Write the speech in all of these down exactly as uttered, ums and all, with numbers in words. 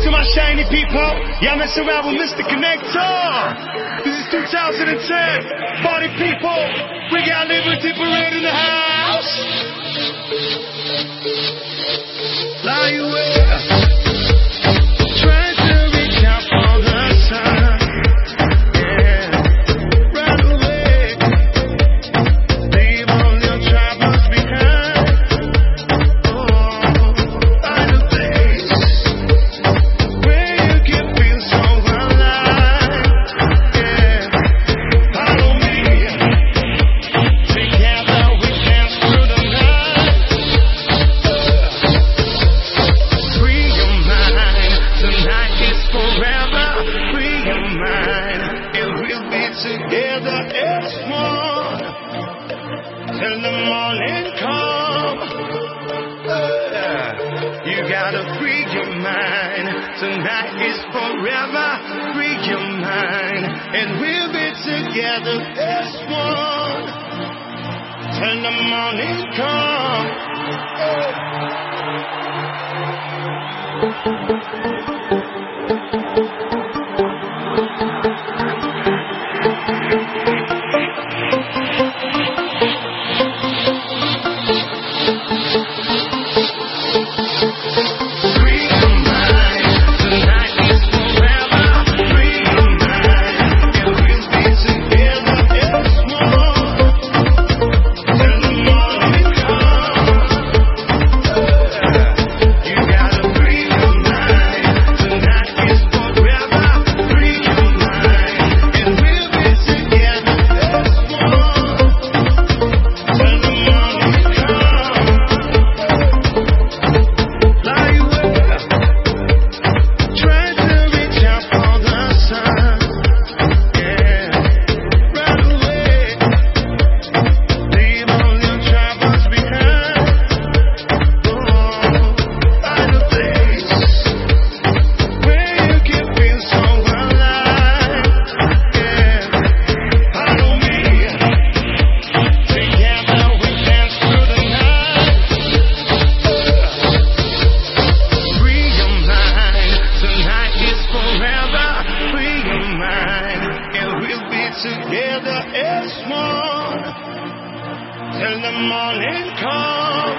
to my shiny people. Y'all mess around with Mister Connector. This is two thousand ten. Party people. We got Liberty Parade in the house. Fly away. Trying to reach out for the sun. Yeah. Run away. Leave all your troubles behind. Find a place where you can feel so alive. Yeah, follow me. Together we dance through the night. Free your mind. Tonight is forever. Free your mind. And we'll be together as one till the morning come. You gotta free your mind. Tonight is forever. Free your mind. And we'll be together as one till the morning come. Free your mind. Tonight is forever. Free your mind. And we'll be together as one till the morning come. You gotta free your mind. Tonight is forever. Free your mind. And we'll be together as one till the morning come. Fly away. Try to reach out for the sun. Yeah. Run away. Leave all your troubles behind. Oh, find a place where you can feel so alive. Yeah. Follow me. Together we dance through the night. Free your mind. Tonight is forever. Free your mind. And we'll be together as one till the morning come.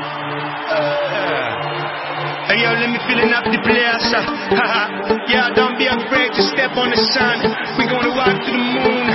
Hey yo, let me fill up the place. Yeah, don't be afraid to step on the sun. We're gonna walk to the moon